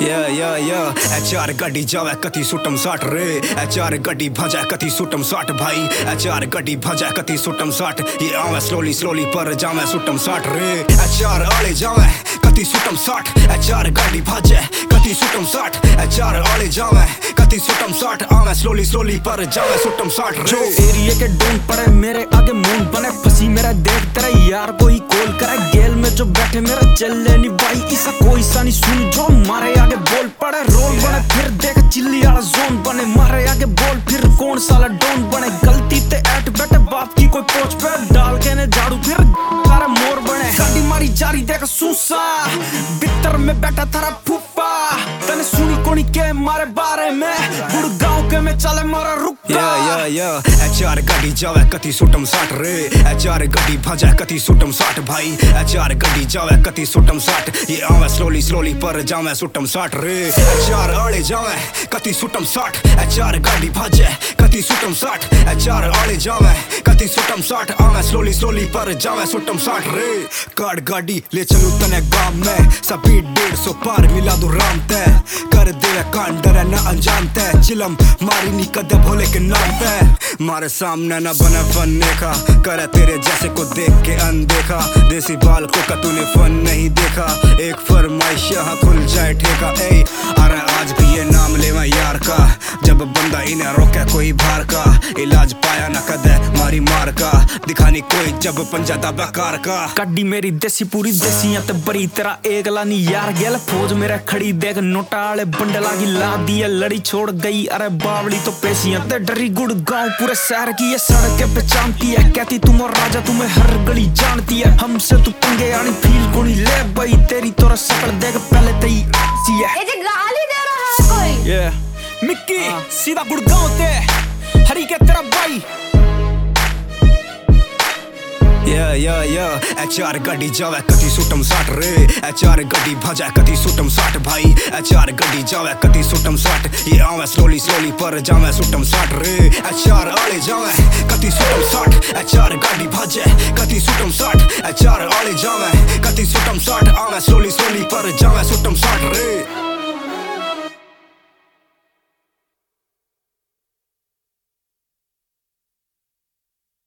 चार गड्डी जावे कति सुटम साठ रे, चार गड्डी भजा कति सुटम साठ भाई, चार गड्डी भजा कति सुटम साठ। ये आवे स्लोली स्लोली पर जावे सुटम साठ रे, चार आले जावे कति सुटम साठ, चार गड्डी भजे कति सुटम साठ, चार आले जावे कति सुटम साठ। आवे स्लोली स्लोली पर जावे सुटम साठ रे। जो एरिया के डोन पड़े मेरे आगे मून बने, फंसी मेरा देख तेरा यार कोई कॉल करे। गेल में जो बैठे मेरा चले नहीं भाई, इसा कोई सा नहीं सुन जो मारे आगे बोल पड़े। रोल बने फिर देख चिल्ली वाला जोन बने, मारे आगे बोल फिर कौन साला डोन बने। गलती ते ऐट बैठे बाप की कोई पोच पे डाल के ने झाड़ू फिर सारा मोर बने। गाड़ी मारी जारी देख सूसा बितर में बैठा थारा फूफा, तने सुनी कोनी के मारे बारे में गुड़गांव के में चले मारा रुका। चार गड्डी जावे कति सुटम साठ रे, चार गड्डी भजा कति सुटम साठ भाई, चार गड्डी जावे कति सुटम साठ। ये आवे स्लोली स्लोली पर जावे सुटम साठ रे, चार आले जावे कति सुटम साठ, चार गड्डी भजे कति सुटम साठ, चार आले जावे कति सुटम साठ। आवे स्लोली स्लोली पर जावे सुटम साठ रे। काट गाड़ी ले चलू तने गांव में, स्पीड 150 पार मिला दो राम तय, कर दे कांड डरे न अंजाम तय। चिलम मारी नी कदे भोले के नाम पे, मारे सामने न बने बनने का, करे तेरे जैसे को देख के अनदेखा। देसी बाल को का तूने फन नहीं देखा, एक फरमाइश यहाँ खुल जाए ठेका। ए अरे आज भी ये नाम लेवा यार का, जब बंदा इन्हें रोके कोई भार का। इलाज पाया न कदे मारी मार का, दिखानी कोई जब पंजाता बेकार का। कड्डी मेरी देसी पूरी देसी ते बरी तेरा एकला नी यार गेल। फौज मेरा खड़ी देख नोटा वाले बंडला की ला दिया, लड़ी छोड़ गई अरे बावली तो पेशियां ते डरी। गुड़गांव पूरे शहर की ये सड़कें पहचानती है, कहती तुम और राजा तुम्हें हर गली जानती है। हमसे तू पंगे आनी फील कोनी ले भाई, तेरी तोरा शक्ल देख पहले तई सी है। ये गाली दे रहा है कोई। मिक्की सीधा गुड़गांव ते हरी के तेरा भाई। चार गड्डी जावे कति सुटम साठ रे, चार गड्डी भजा कति सुटम साठ भाई, चार गड्डी जावे कति सुटम साठ। ये आवे स्लोली स्लोली पर जावे सुटम साठ रे, चार आले जावे कति सुटम साठ, चार गड्डी भजे कति सुटम साठ, चार आले जावे कति सुटम साठ। आवे स्लोली स्लोली पर जावे सुटम साठ रे।